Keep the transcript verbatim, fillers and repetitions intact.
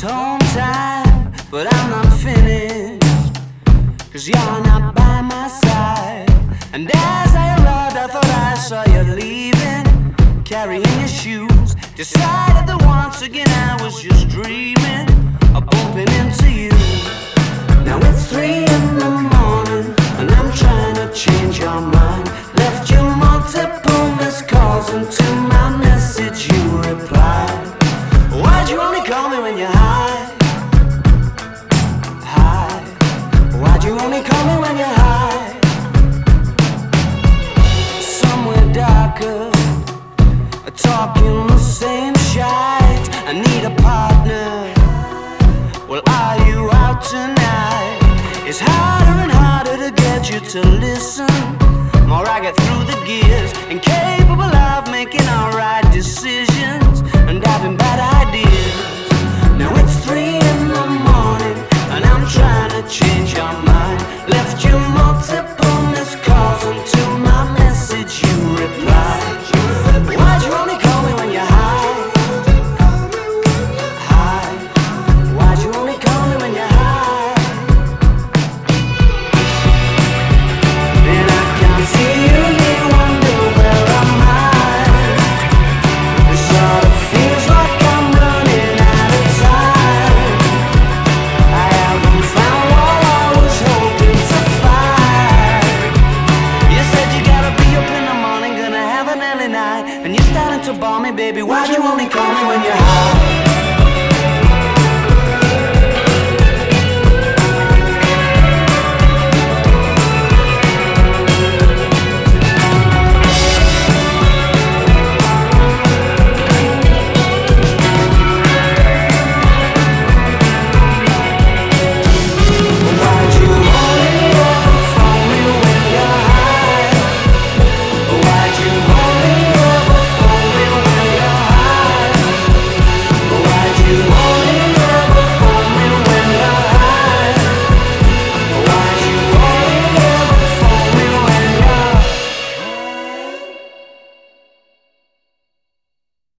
home time, but I'm not finished, 'cause you're not by my side. And as I arrived, I thought I saw you leaving, carrying your shoes. Decided that once again I was just dreaming of bumping into you. Now it's three in the morning, and I'm trying to change your mind. Left you multiple missed calls, and to my message you replied. Why'd you only call me when you're high? High. Why'd you only call me when you're high? Somewhere darker, talking the same shite. I need a partner. Well, are you out tonight? It's harder and harder to get you to listen. More I get through the gears in case